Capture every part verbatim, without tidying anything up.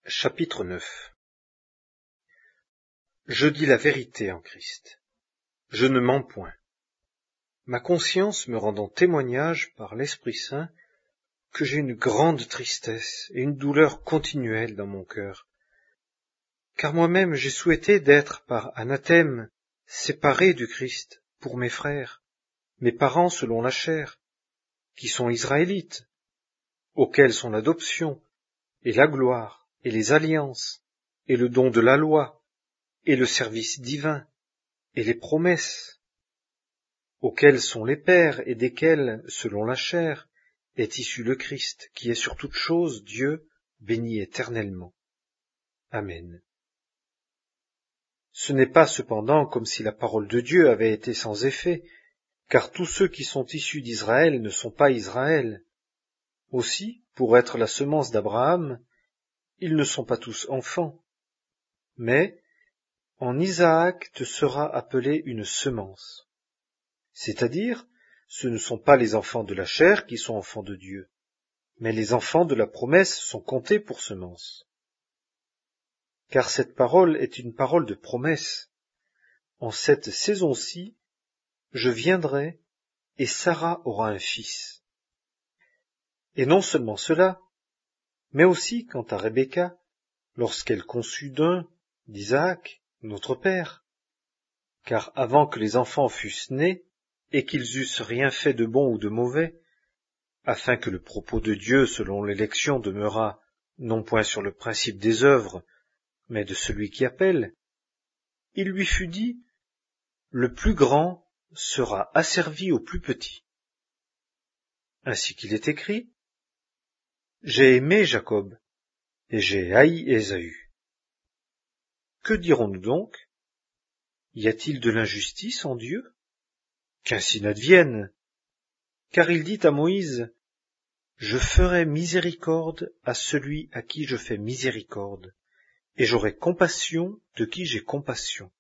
Chapitre neuf. Je dis la vérité en Christ. Je ne mens point. Ma conscience me rendant témoignage par l'Esprit Saint que j'ai une grande tristesse et une douleur continuelle dans mon cœur. Car moi-même j'ai souhaité d'être par anathème séparé du Christ pour mes frères, mes parents selon la chair, qui sont israélites, auxquels sont l'adoption et la gloire et les alliances et le don de la loi et le service divin et les promesses, auxquels sont les pères et desquels, selon la chair, est issu le Christ, qui est sur toute chose Dieu, béni éternellement. Amen. Ce n'est pas cependant comme si la parole de Dieu avait été sans effet, car tous ceux qui sont issus d'Israël ne sont pas Israël. Aussi, pour être la semence d'Abraham, ils ne sont pas tous enfants. Mais, en Isaac te sera appelée une semence. C'est-à-dire, ce ne sont pas les enfants de la chair qui sont enfants de Dieu, mais les enfants de la promesse sont comptés pour semence. Car cette parole est une parole de promesse. En cette saison-ci, je viendrai, et Sarah aura un fils. Et non seulement cela, mais aussi quant à Rebecca, lorsqu'elle conçut d'un, d'Isaac, notre père. Car avant que les enfants fussent nés, et qu'ils eussent rien fait de bon ou de mauvais, afin que le propos de Dieu selon l'élection demeurât non point sur le principe des œuvres, mais de celui qui appelle, il lui fut dit, le plus grand sera asservi au plus petit. Ainsi qu'il est écrit, j'ai aimé Jacob, et j'ai haï Ésaü. Que dirons-nous donc? Y a-t-il de l'injustice en Dieu? Qu'ainsi n'advienne. Car il dit à Moïse, je ferai miséricorde à celui à qui je fais miséricorde, et j'aurai compassion de qui j'ai compassion.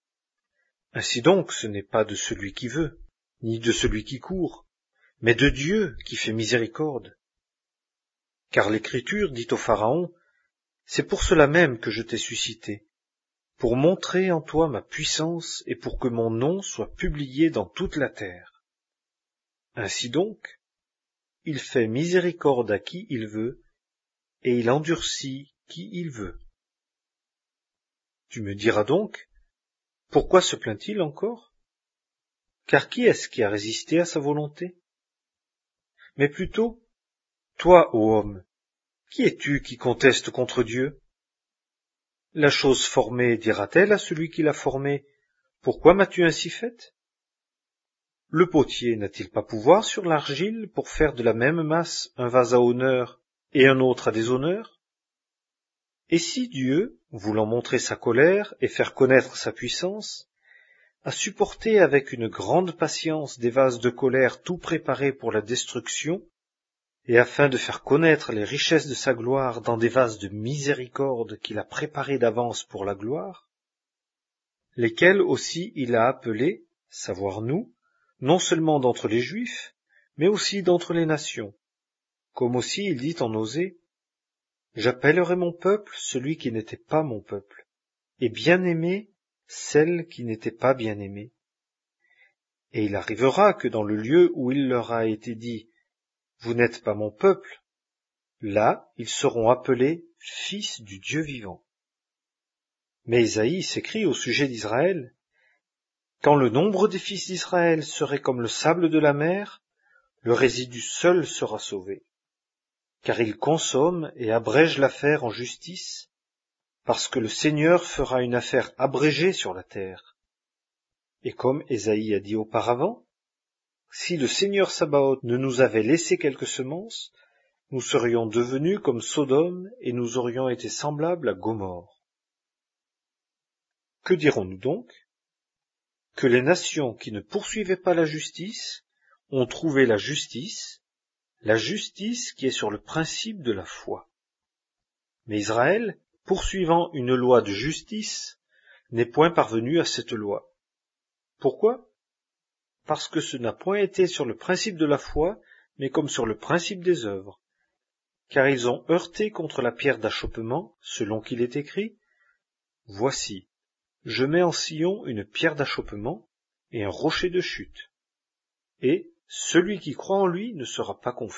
Ainsi donc, ce n'est pas de celui qui veut, ni de celui qui court, mais de Dieu qui fait miséricorde. Car l'Écriture dit au Pharaon, c'est pour cela même que je t'ai suscité, pour montrer en toi ma puissance et pour que mon nom soit publié dans toute la terre. Ainsi donc, il fait miséricorde à qui il veut, et il endurcit qui il veut. Tu me diras donc, pourquoi se plaint-il encore? Car qui est-ce qui a résisté à sa volonté? Mais plutôt, toi, ô homme, qui es-tu qui conteste contre Dieu? La chose formée dira-t-elle à celui qui l'a formée, pourquoi m'as-tu ainsi faite? Le potier n'a-t-il pas pouvoir sur l'argile pour faire de la même masse un vase à honneur et un autre à déshonneur? Et si Dieu, voulant montrer sa colère et faire connaître sa puissance, a supporté avec une grande patience des vases de colère tout préparés pour la destruction, et afin de faire connaître les richesses de sa gloire dans des vases de miséricorde qu'il a préparés d'avance pour la gloire, lesquels aussi il a appelés, savoir nous, non seulement d'entre les Juifs, mais aussi d'entre les nations, comme aussi il dit en Osée, « J'appellerai mon peuple celui qui n'était pas mon peuple, et bien-aimé celle qui n'était pas bien-aimée. » Et il arrivera que dans le lieu où il leur a été dit, « Vous n'êtes pas mon peuple », là ils seront appelés fils du Dieu vivant. Mais Ésaïe s'écrie au sujet d'Israël, « Quand le nombre des fils d'Israël serait comme le sable de la mer, le résidu seul sera sauvé. Car il consomme et abrège l'affaire en justice, parce que le Seigneur fera une affaire abrégée sur la terre. » Et comme Ésaïe a dit auparavant, « Si le Seigneur Sabaoth ne nous avait laissé quelques semences, nous serions devenus comme Sodome et nous aurions été semblables à Gomorrhe. » Que dirons-nous donc? Que les nations qui ne poursuivaient pas la justice ont trouvé la justice, la justice qui est sur le principe de la foi. Mais Israël, poursuivant une loi de justice, n'est point parvenu à cette loi. Pourquoi? Parce que ce n'a point été sur le principe de la foi, mais comme sur le principe des œuvres. car ils ont heurté contre la pierre d'achoppement, selon qu'il est écrit, « Voici, je mets en Sion une pierre d'achoppement et un rocher de chute, et celui qui croit en lui ne sera pas confus. »